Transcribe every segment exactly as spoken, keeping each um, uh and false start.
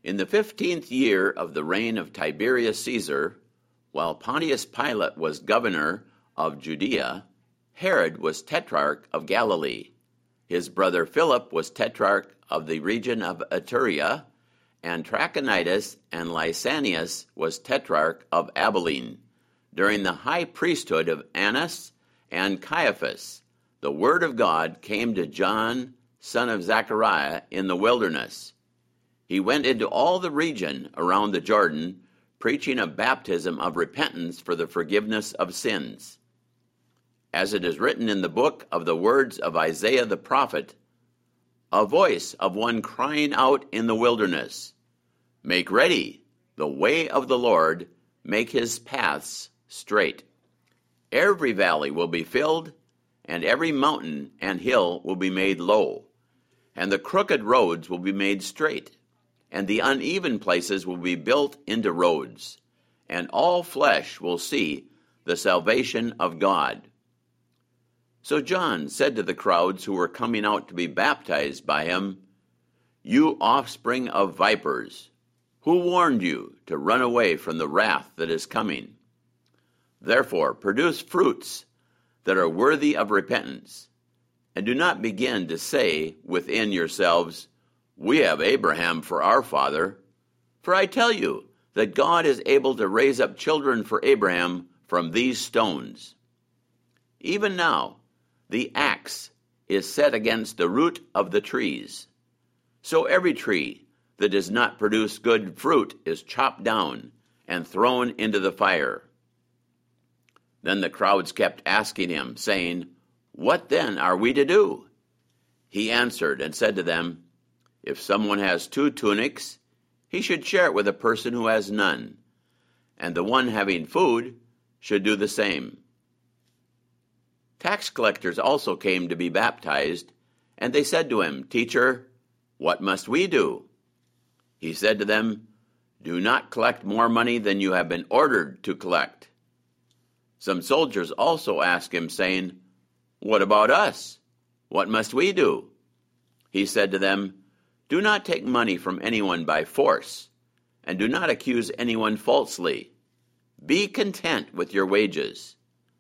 In the fifteenth year of the reign of Tiberius Caesar, while Pontius Pilate was governor of Judea, Herod was tetrarch of Galilee. His brother Philip was tetrarch of the region of Iturea, and Trachonitis and Lysanias was tetrarch of Abilene. During the high priesthood of Annas and Caiaphas, the word of God came to John, son of Zechariah, in the wilderness. He went into all the region around the Jordan, preaching a baptism of repentance for the forgiveness of sins. As it is written in the book of the words of Isaiah the prophet, a voice of one crying out in the wilderness, "Make ready the way of the Lord, make his paths straight." Every valley will be filled, and every mountain and hill will be made low, and the crooked roads will be made straight, and the uneven places will be built into roads, and all flesh will see the salvation of God. So John said to the crowds who were coming out to be baptized by him, "You offspring of vipers, who warned you to run away from the wrath that is coming? Therefore produce fruits that are worthy of repentance, and do not begin to say within yourselves, 'We have Abraham for our father.' For I tell you that God is able to raise up children for Abraham from these stones. Even now the axe is set against the root of the trees. So every tree that does not produce good fruit is chopped down and thrown into the fire." Then the crowds kept asking him, saying, "What then are we to do?" He answered and said to them, "If someone has two tunics, he should share it with a person who has none, and the one having food should do the same." Tax collectors also came to be baptized, and they said to him, "Teacher, what must we do?" He said to them, "Do not collect more money than you have been ordered to collect." Some soldiers also asked him, saying, "What about us? What must we do?" He said to them, "Do not take money from anyone by force, and do not accuse anyone falsely. Be content with your wages."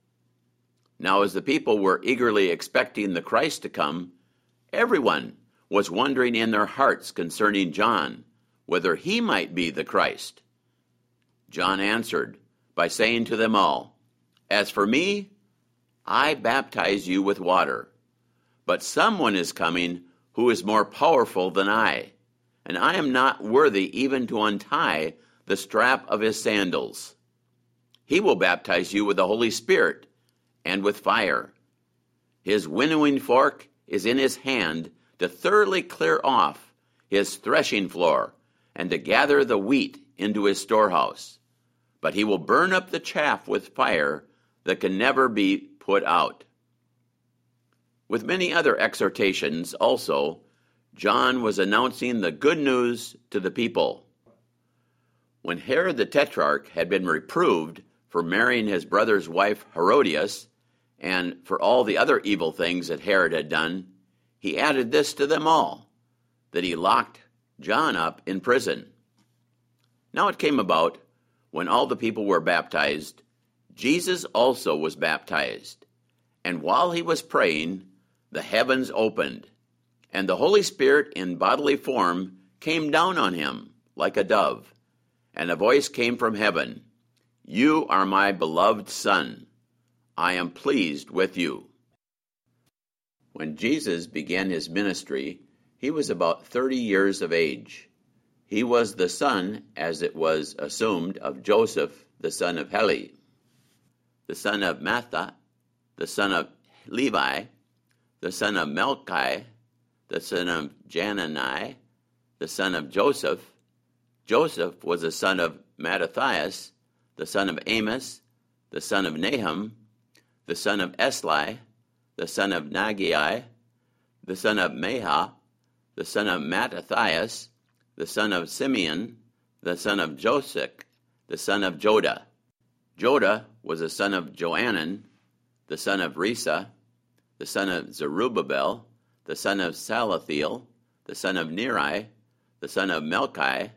Now as the people were eagerly expecting the Christ to come, everyone was wondering in their hearts concerning John, whether he might be the Christ. John answered by saying to them all, "As for me, I baptize you with water, but someone is coming who is more powerful than I, and I am not worthy even to untie the strap of his sandals. He will baptize you with the Holy Spirit and with fire. His winnowing fork is in his hand to thoroughly clear off his threshing floor and to gather the wheat into his storehouse. But he will burn up the chaff with fire that can never be put out." With many other exhortations also, John was announcing the good news to the people. When Herod the Tetrarch had been reproved for marrying his brother's wife Herodias, and for all the other evil things that Herod had done, he added this to them all, that he locked John up in prison. Now it came about, when all the people were baptized, Jesus also was baptized, and while he was praying, the heavens opened, and the Holy Spirit in bodily form came down on him like a dove, and a voice came from heaven, "You are my beloved Son. I am pleased with you." When Jesus began his ministry, he was about thirty years of age. He was the son, as it was assumed, of Joseph, the son of Heli, the son of Mattha, the son of Levi, the son of Melchi, the son of Janani, the son of Joseph. Joseph was the son of Mattathias, the son of Amos, the son of Nahum, the son of Esli, the son of Nagai, the son of Meha, the son of Mattathias, the son of Simeon, the son of Josech, the son of Joda. Joda was the son of Joanan, the son of Risa, the son of Zerubbabel, the son of Salathiel, the son of Neri, the son of Melchi,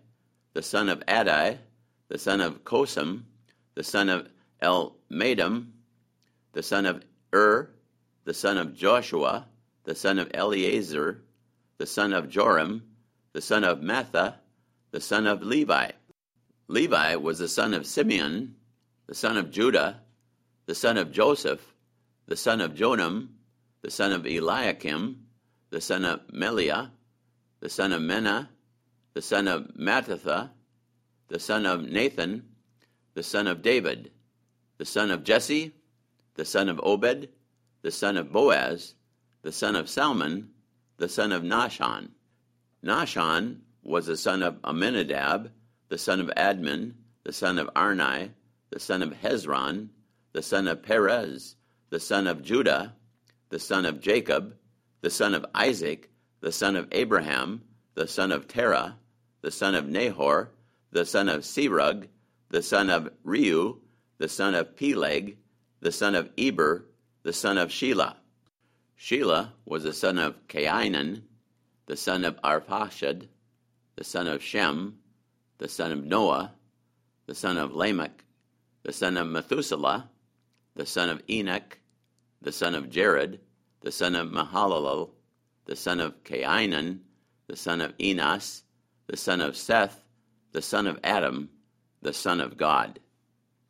the son of Adai, the son of Kosam, the son of Elmadam, the son of Ur, the son of Joshua, the son of Eleazar, the son of Joram, the son of Matha, the son of Levi. Levi was the son of Simeon, the son of Judah, the son of Joseph, the son of Jonam, the son of Eliakim, the son of Meliah, the son of Menah, the son of Mattatha, the son of Nathan, the son of David, the son of Jesse, the son of Obed, the son of Boaz, the son of Salmon, the son of Nahshon. Nahshon was the son of Amminadab, the son of Admin, the son of Arni, the son of Hezron, the son of Perez, the son of Judah, the son of Jacob, the son of Isaac, the son of Abraham, the son of Terah, the son of Nahor, the son of Serug, the son of Reu, the son of Peleg, the son of Eber, the son of Shelah. Shelah was the son of Cainan, the son of Arphaxad, the son of Shem, the son of Noah, the son of Lamech, the son of Methuselah, the son of Enoch, the son of Jared, the son of Mahalalel, the son of Cainan, the son of Enos, the son of Seth, the son of Adam, the son of God.